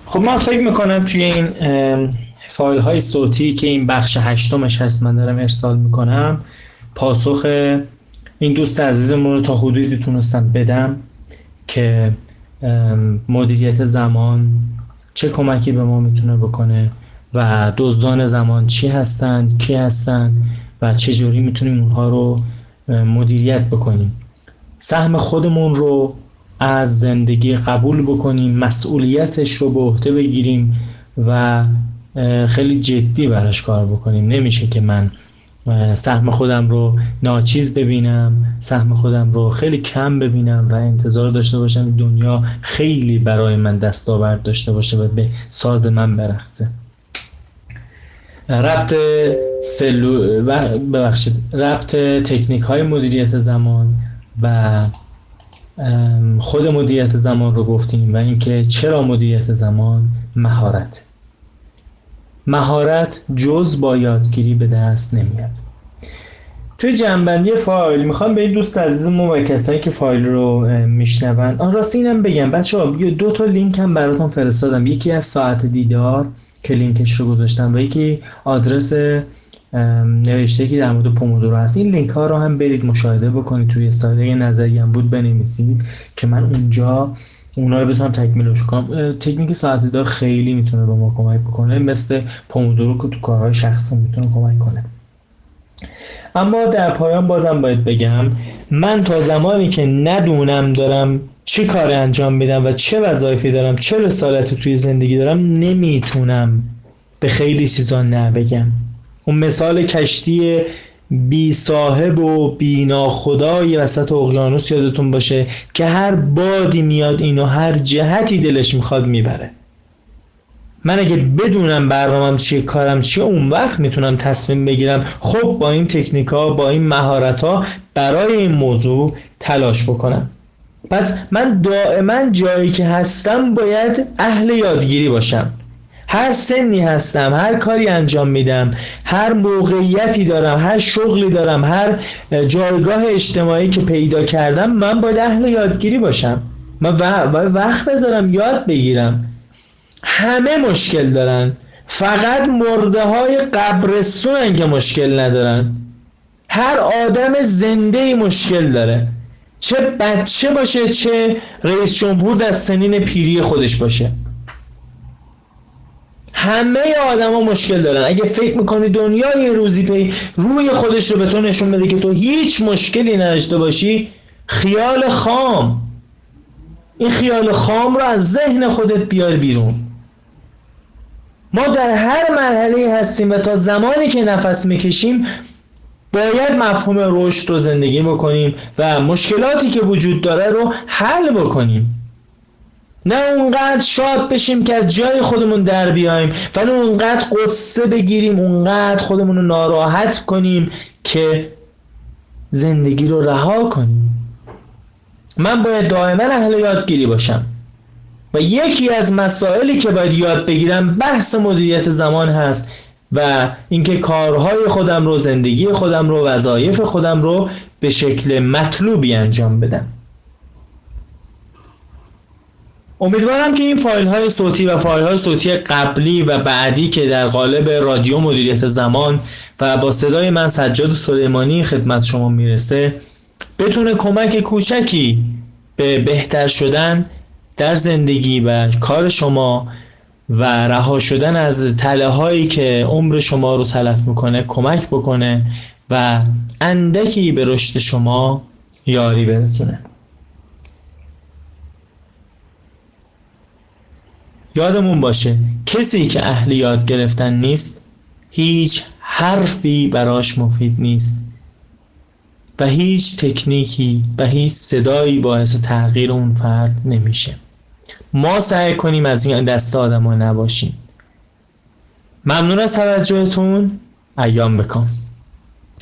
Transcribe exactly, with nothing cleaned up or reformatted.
خب من فکر میکنم توی این فایل های صوتی که این بخش هشتمش هست من دارم ارسال میکنم پاسخ این دوست عزیزمون رو تا حدودی تونستم بدم که مدیریت زمان چه کمکی به ما میتونه بکنه و دزدان زمان چی هستند، کی هستند و چجوری میتونیم اونها رو مدیریت بکنیم. سهم خودمون رو از زندگی قبول بکنیم، مسئولیتش رو به عهده بگیریم و خیلی جدی براش کار بکنیم. نمیشه که من سهم خودم رو ناچیز ببینم، سهم خودم رو خیلی کم ببینم و انتظار داشته باشم دنیا خیلی برای من دستاورد داشته باشه و به ساز من برقصه. ربط سلو ببخشید ربط تکنیک های مدیریت زمان و خود مدیریت زمان رو گفتیم و اینکه چرا مدیریت زمان مهارت مهارت جز با یادگیری به دست نمیاد. توی جنبندی فایل میخوام به این دوست عزیزمون و کسایی که فایل رو میشنون آن راستی اینم بگم بچه‌ها، دو تا لینک هم براتون فرستادم، یکی از ساعت دیدار که لینکش رو گذاشتم و یکی آدرس نوشته که در مورد پومودورو هست. این لینک ها رو هم برید مشاهده بکنید، توی سایت یه نظری هم بود بنویسید که من اونجا اونا رو بتونم تکمیلش کنم. تکنیک ساعت دیدار خیلی میتونه به ما کمک بکنه، مثل پومودورو که تو کارهای شخصی میتونه کمک کنه. اما در پایان بازم باید بگم من تا زمانی که ندونم دارم چه کار انجام میدم و چه وظایفی دارم، چه رسالتی توی زندگی دارم، نمیتونم به خیلی چیزا نه بگم. اون مثال کشتی بی صاحب و بی ناخدای وسط اقیانوس یادتون باشه که هر بادی میاد اینو هر جهتی دلش میخواد میبره. من اگه بدونم برنامه‌ام چیه، کارم چیه، اون وقت میتونم تصمیم بگیرم خب با این تکنیک‌ها، با این مهارت‌ها برای این موضوع تلاش بکنم. پس من دائما جایی که هستم باید اهل یادگیری باشم. هر سنی هستم، هر کاری انجام میدم، هر موقعیتی دارم، هر شغلی دارم، هر جایگاه اجتماعی که پیدا کردم، من باید اهل یادگیری باشم. من باید وقت بذارم یاد بگیرم. همه مشکل دارن، فقط مرده های قبرستونن که مشکل ندارن. هر آدم زنده مشکل داره، چه بچه باشه چه رئیس جمهور در سنین پیری خودش باشه. همه آدم ها مشکل دارن. اگه فکر میکنی دنیا یه روزی پی روی خودش رو به تو نشون بده که تو هیچ مشکلی نداشته باشی، خیال خام. این خیال خام رو از ذهن خودت بیار بیرون. ما در هر مرحله هستیم و تا زمانی که نفس میکشیم باید مفهوم رشد رو زندگی بکنیم و مشکلاتی که وجود داره رو حل بکنیم. نه اونقدر شاد بشیم که از جای خودمون در بیایم و نه اونقدر قصه بگیریم، اونقدر خودمون رو ناراحت کنیم که زندگی رو رها کنیم. من باید دائما اهل یادگیری باشم و یکی از مسائلی که باید یاد بگیرم بحث مدیریت زمان هست و اینکه کارهای خودم رو، زندگی خودم رو، وظایف خودم رو به شکل مطلوبی انجام بدم. امیدوارم که این فایل های صوتی و فایل های صوتی قبلی و بعدی که در قالب رادیو مدیریت زمان و با صدای من سجاد سلیمانی خدمت شما میرسه بتونه کمک کوچکی به بهتر شدن در زندگی و کار شما و رها شدن از تله هایی که عمر شما رو تلف میکنه کمک بکنه و اندکی به رشد شما یاری برسونه. یادمون باشه کسی که اهل یاد گرفتن نیست هیچ حرفی براش مفید نیست و هیچ تکنیکی و هیچ صدایی باعث تغییر اون فرد نمیشه. ما سعی کنیم از این دسته آدم ها نباشیم. ممنون از توجهتون. ایام بکام.